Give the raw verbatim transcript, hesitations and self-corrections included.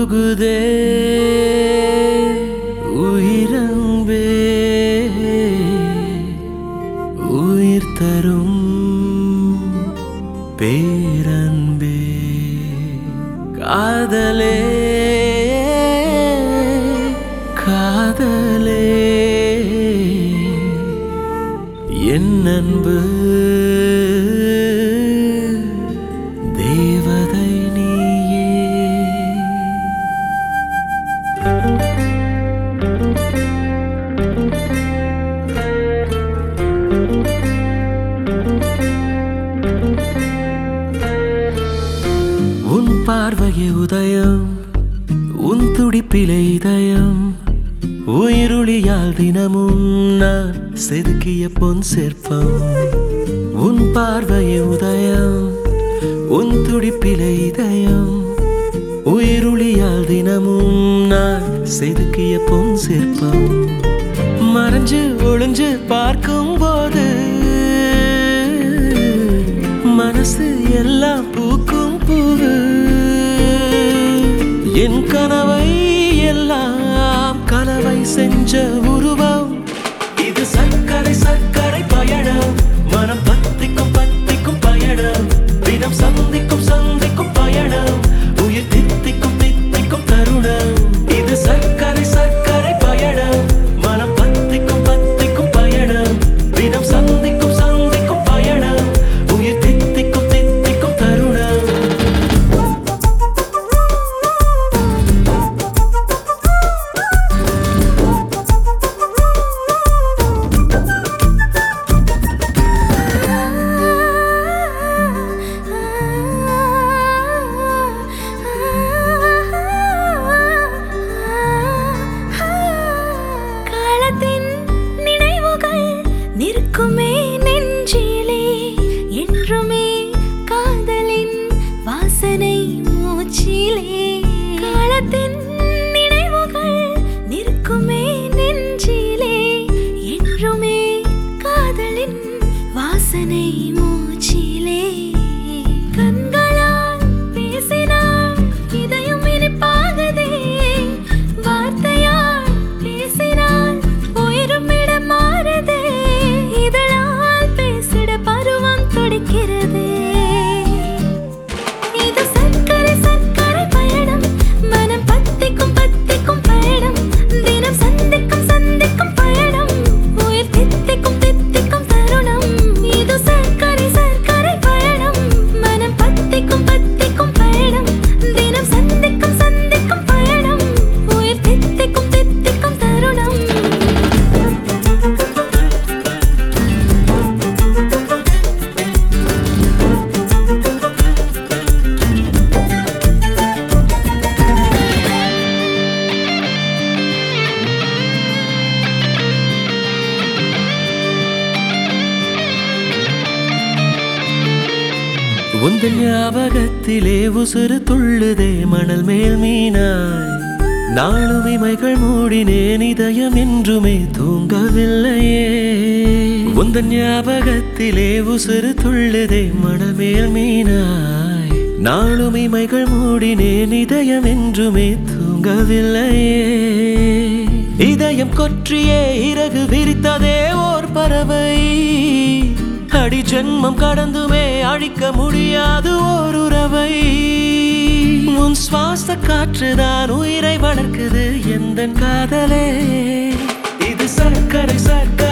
உருகுதே உயிரன்பே உயிர் தரும் பேரன்பே காதலே காதலே என் அன்பு தேவதை நீயே. உன் பார்வையே உதயம் உன் துடிப்பிலே இதயம் உயிருளியால் தினமும் நான் செதுக்கிய பொன் சிற்பம். உன் பார்வையே உதயம் உன் துடிப்பிலே இதயம் உயிருளியால் தினமும் நான் செதுக்கிய பொன் சிற்பம். மறைஞ்சு ஒளிஞ்சு பார்க்கும் போது மனசு எல்லாம் பூக்கும் பூவு. என் கனவை எல்லாம் கனவை செஞ்ச உருவம். இது சர்க்கரை சர்க்கரை பயணம், மனம் பத்திக்கும் பத்திக்கும் பயணம், தினம் சந்திக்கும் சந்திக்கும் பயணம், உயிர் தித்திக்கும் தித்திக்கும் தருணம். இது சர்க்கரை சர்க்கரை பயணம், மனம் பத்திக்கும் பத்திக்கும் பயணம், தினம் சந்திக்கும் சந்திக்கும் பயணம், உயிர் தித்திக்கும் தித்திக்கும் தருணம். நிற்குமே நெஞ்சிலே என்றுமே காதலின் வாசனை மூச்சிலே. காலத்தின் நினைவுகள் நிற்குமே நெஞ்சிலே என்றுமே காதலின் வாசனை மூச்சிலே. கண்களால் பேசினாள் இதயம் இனிப்பாகதே, வார்த்தையால் பேசினாள் உயிரும் இடம் மாறுதே, பருவம் துடிக்கிறதே. இது சர்க்கரை சர்க்கரை பயணம், மனம் பத்திக்கும் பத்திக்கும் பயணம், தினம் சந்திக்கும் சந்திக்கும் பயணம், உயிர் தித்திக்கும் தித்திக்கும் தருணம். இது சர்க்கரை சர்க்கரை பயணம், மனம் பத்திக்கும் பத்திக்கும் பயணம், தினம் சந்திக்கும் சந்திக்கும் பயணம், உயிர் தித்திக்கும் தித்திக்கும் தருணம். உந்தன் ஞாபகத்திலே உசுறு துள்ளுதே மணல் மேல் மீனாய். நாளும் இமைகள் மூடினேன் இதயம் என்றுமே தூங்கவில்லையே. உந்தன் ஞாபகத்திலே உசுறு துள்ளுதே மணல் மேல் மீனாய். நாளும் இமைகள் மூடினேன் இதயம் என்றுமே தூங்கவில்லையே. இதயம் கொற்றியே இறகு விரித்ததே ஓர் பறவை, அடி ஜென்மம் கடந்துமே அழிக்க முடியாது ஓர் உறவை. உன் சுவாச காற்றுதான் உயிரை வளர்க்குது எந்தன் காதலே. இது சர்க்கரை சர்க்கரை